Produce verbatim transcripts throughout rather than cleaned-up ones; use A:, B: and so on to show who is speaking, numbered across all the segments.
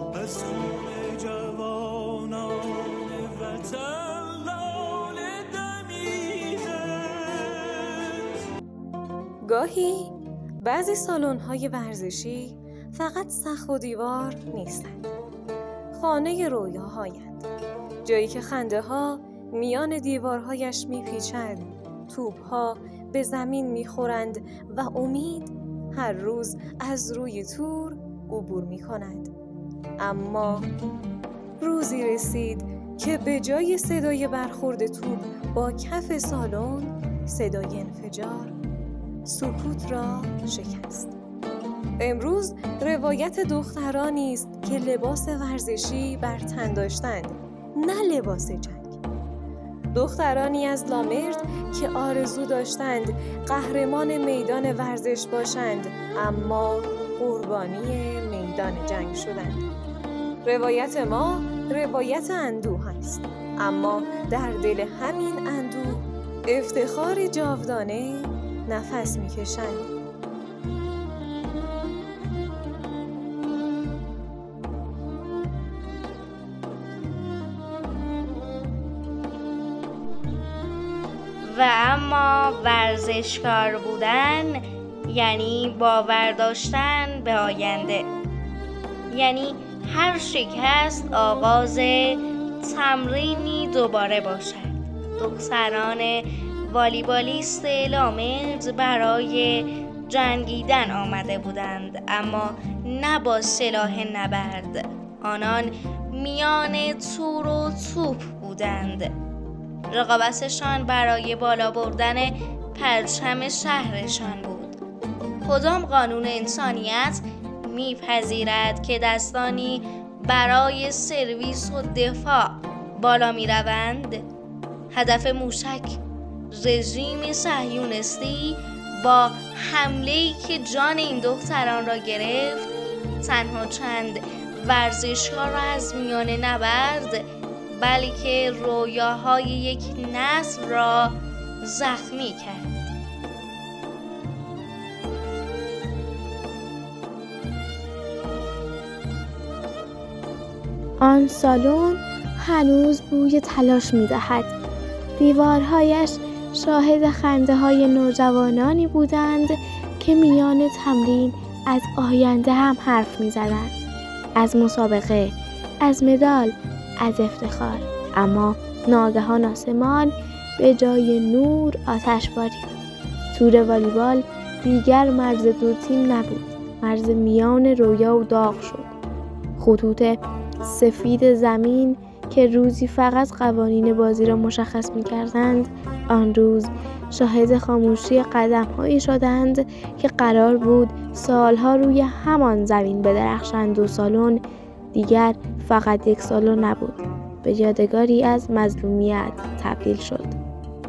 A: از خون جوانان وطن لاله دمیده.
B: گاهی بعضی سالن‌های ورزشی فقط سقف و دیوار نیستند. خانه رویاهایند، جایی که خنده ها میان دیوارهایش میپیچد، توپ‌ها به زمین میخورند و امید هر روز از روی تور عبور میکند. اما روزی رسید که به جای صدای برخورد توپ با کف سالن، صدای انفجار سکوت را شکست. امروز روایت دخترانی است که لباس ورزشی بر تن داشتند، نه لباس جنگ. دخترانی از لامرد که آرزو داشتند قهرمان میدان ورزش باشند، اما قربانی میدان جنگ شدند. روایت ما روایت اندوه است، اما در دل همین اندوه افتخار جاودانه نفس می‌کشند.
C: و اما ورزشکار بودن یعنی باور داشتن به آینده، یعنی هر شکست آغاز تمرینی دوباره باشد. دختران والیبالیست لامرد برای جنگیدن آمده بودند، اما نه با سلاح نبرد. آنان میان تور و توپ بودند. رقابتشان برای بالا بردن پرچم شهرشان بود. کدام قانون انسانیت میپذیرد که دستانی برای سرویس و دفاع بالا میروند؟ هدف موشک رژیم صهیونیستی با حمله‌ای که جان این دختران را گرفت، تنها چند ورزشکار را از میان نبرد، بلکه رویاهای یک نسل را زخمی کرد.
D: آن سالن هنوز بوی تلاش می‌دهد. دیوارهایش شاهد خنده های نوجوانانی بودند که میان تمرین از آینده هم حرف می‌زدند، از مسابقه، از مدال، از افتخار. اما ناگهان آسمان به جای نور آتش بارید. تور والیبال دیگر مرز دو تیم نبود، مرز میان رویا و داغ شد. خطوط سفید زمین که روزی فقط قوانین بازی را مشخص می‌کردند، آن روز شاهد خاموشی قدم‌هایی شدند که قرار بود سالها روی همان زمین بدرخشند و سالن دیگر فقط یک سالن نبود، به یادگاری از مظلومیت تبدیل شد.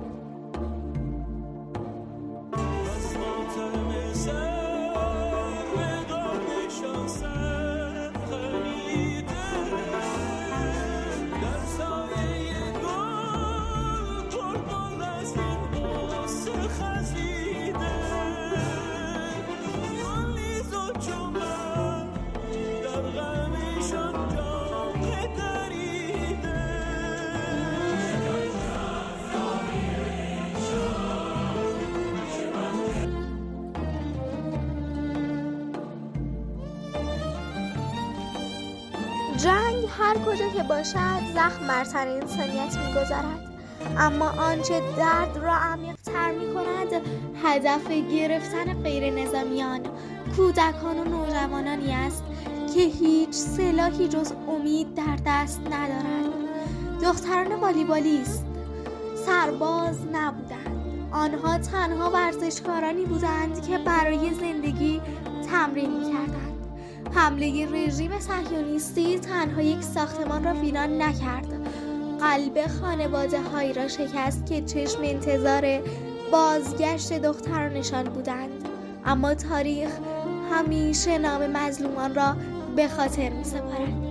E: جنگ هر کجا که باشد زخم بر تن انسانیت می‌گذارد، اما آنچه درد را عمیق‌تر می‌کند هدف گرفتن غیر نظامیان، کودکان و نوجوانانی است که هیچ سلاحی جز امید در دست ندارند. دختران والیبالیست سرباز نبودند، آنها تنها ورزشکارانی بودند که برای زندگی تمرین می‌کردند. حمله رژیم صهیونیستی تنها یک ساختمان را ویران نکرد، قلب خانواده‌هایی را شکست که چشم انتظار بازگشت دخترانشان بودند. اما تاریخ همیشه نام مظلومان را به خاطر می‌سپارد.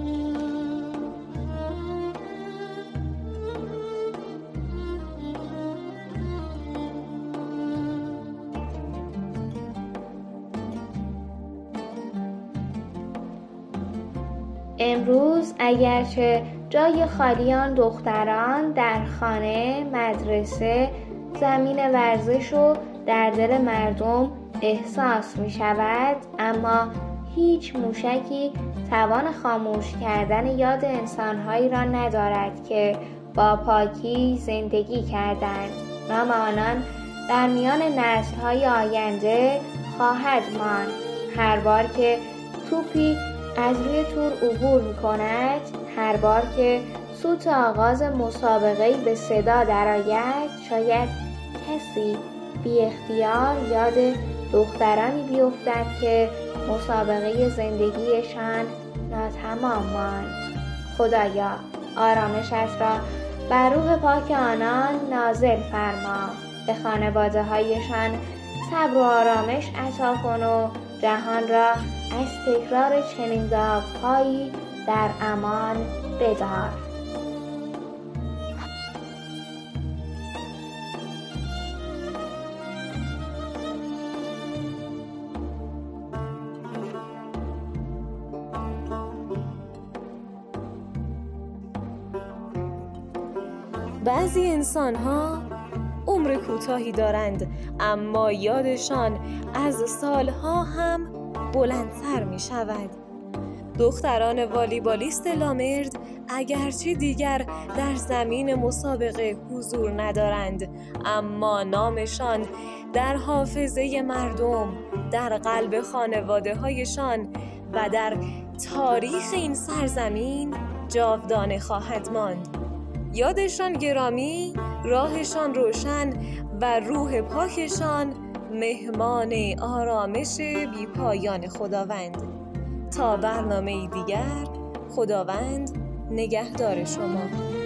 C: امروز اگرچه جای خالی آن دختران در خانه، مدرسه، زمین ورزش و در دل مردم احساس می شود، اما هیچ موشکی توان خاموش کردن یاد انسانهایی را ندارد که با پاکی زندگی کردند. نام آنان در میان نسل‌های آینده خواهد ماند. هر بار که توپی از روی تور عبور می کند، هر بار که سوت آغاز مسابقه‌ای به صدا درآید، شاید کسی بی اختیار یاد دخترانی بیفتد که مسابقه زندگیشان ناتمام ماند. خدایا آرامشت را بر روح پاک آنان نازل فرما، به خانواده هایشان صبر و آرامش عطا کن و جهان را از تکرار چنین داغ‌هایی در امان بدار.
B: بعضی انسان‌ها عمر کوتاهی دارند، اما یادشان از سالها هم بلندتر می شود. دختران والیبالیست لامرد اگرچه دیگر در زمین مسابقه حضور ندارند، اما نامشان در حافظه مردم، در قلب خانواده هایشان و در تاریخ این سرزمین جاودانه خواهد ماند. یادشان گرامی، راهشان روشن و روح پاکشان مهمان آرامش بی پایان خداوند. تا برنامه دیگر، خداوند نگهدار شما.